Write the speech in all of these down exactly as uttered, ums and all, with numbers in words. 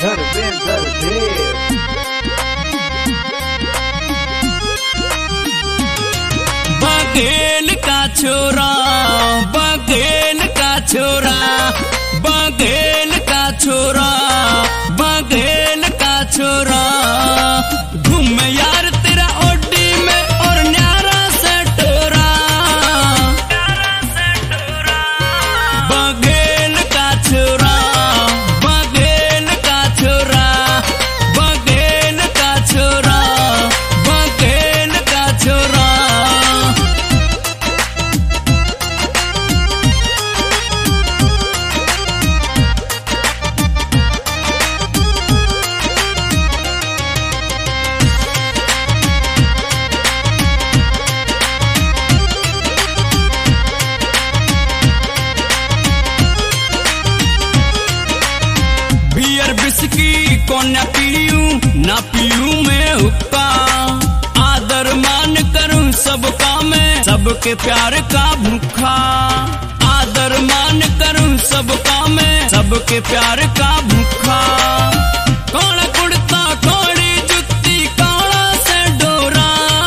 धर्मेंद्र देव। बघेल का छोरा, बघेल का छोरा, बघेल का छोरा, बघेल का छोरा, घूम यार तेरा ओडी में और न्यारा से टोरा। बघेल का छोरा, बघेल का छोरा, बघेल का छोरा, बघेल का छोरा। बियर बिस्की कौन न पीऊं, ना पीऊं मैं हुक्का। आदर मान करूं सबका मैं, सबके प्यार का भूखा। आदर मान करूं सबका मैं, सबके प्यार का भूखा। कौन कुड़ता कौड़ी जुत्ती काला से डोरा।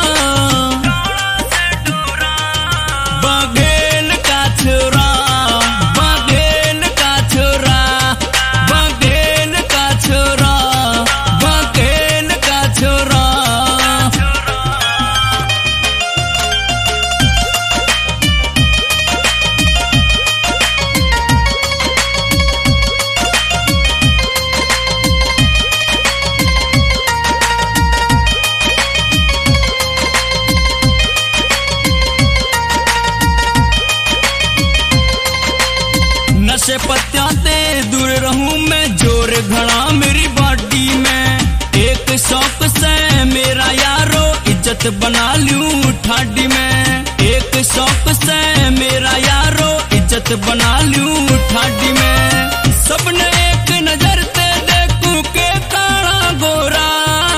बघेल का छोरा, बघेल का छोरा, बघेल का छोरा, बघेल का छोरा। नशे पत्तियां ते दूर रहूं मैं, जोर घड़ा मेरी बॉडी में। एक शौक से मेरा यारो इज्जत बना लूं ठाडी में। एक शौक से मेरा यारो इज्जत बना लूं ठाडी में। सबने एक नजर ते देखूं के काला गोरा।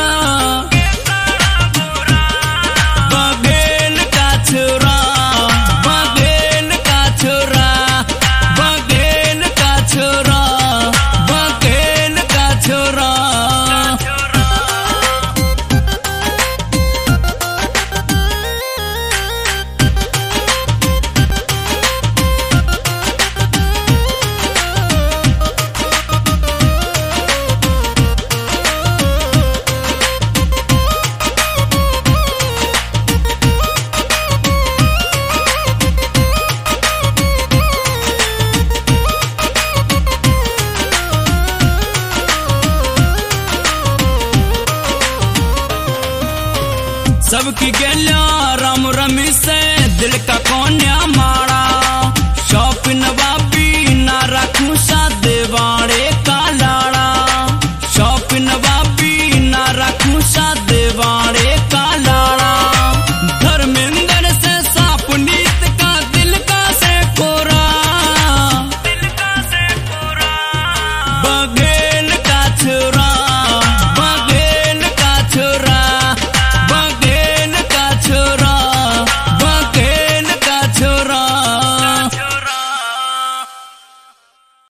बघेल का छोरा, बघेल का छोरा, बघेल का छोरा, बघेल का छोरा। सबकी गलियां राम रमी से दिल का कोन्या मार।